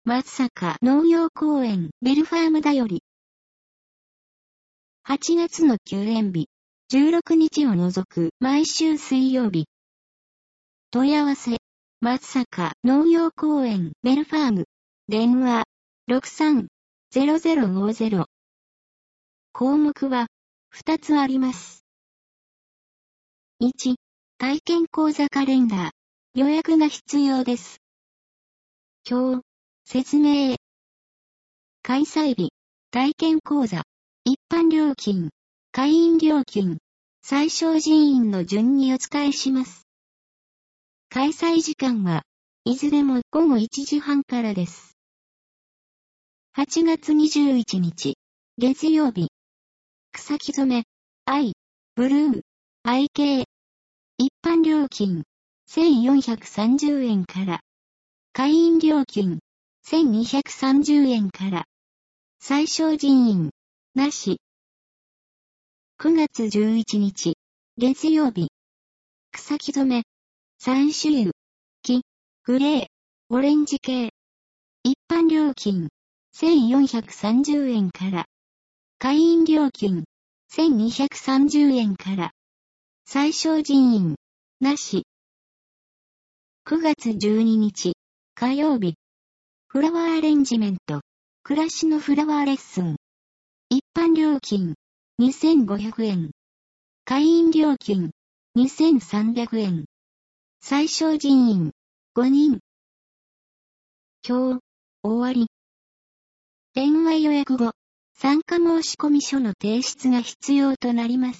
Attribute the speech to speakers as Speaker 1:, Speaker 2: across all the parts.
Speaker 1: 松坂農業公園ベルファームだより。8月の休園日、16日を除く毎週水曜日。問い合わせ、松坂農業公園ベルファーム。電話、63-0050。項目は、2つあります。1、体験講座カレンダー。予約が必要です。表、説明。開催日、体験講座、一般料金、会員料金、最小人員の順にお伝えします。開催時間は、いずれも午後1時半からです。8月21日、月曜日。草木染め、藍、ブルー、藍系。一般料金、1430円から。会員料金、1230円から。最小人員、なし。9月11日、月曜日。草木染め、3種油、黄、グレー、オレンジ系。一般料金、1430円から。会員料金、1230円から。最小人員、なし。9月12日、火曜日。フラワーアレンジメント、暮らしのフラワーレッスン。一般料金、2500円。会員料金、2300円。最小人員、5人。今日、終わり。電話予約後、参加申込書の提出が必要となります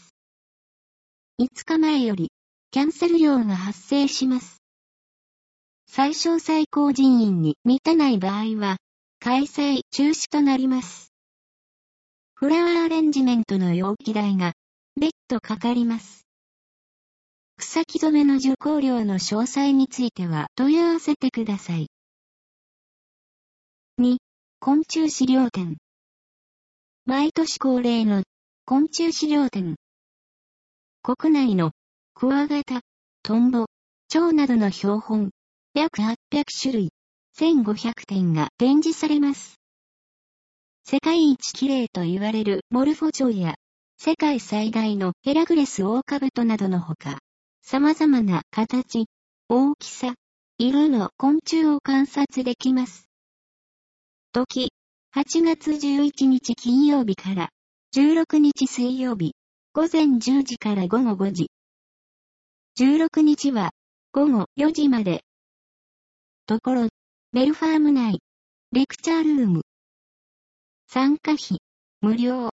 Speaker 1: 。5日前より、キャンセル料が発生します。最小最高人員に満たない場合は、開催中止となります。フラワーアレンジメントの容器代が、別途かかります。草木染めの受講料の詳細については問い合わせてください。2、昆虫資料展。毎年恒例の昆虫資料展。国内のクワガタ、トンボ、蝶などの標本、約800種類、1500点が展示されます。世界一綺麗と言われるモルフォチョウや、世界最大のヘラクレスオオカブトなどのほか、様々な形、大きさ、色の昆虫を観察できます。時、8月11日金曜日から16日水曜日、午前10時から午後5時。16日は午後4時まで。ところ、ベルファーム内、レクチャールーム。参加費、無料。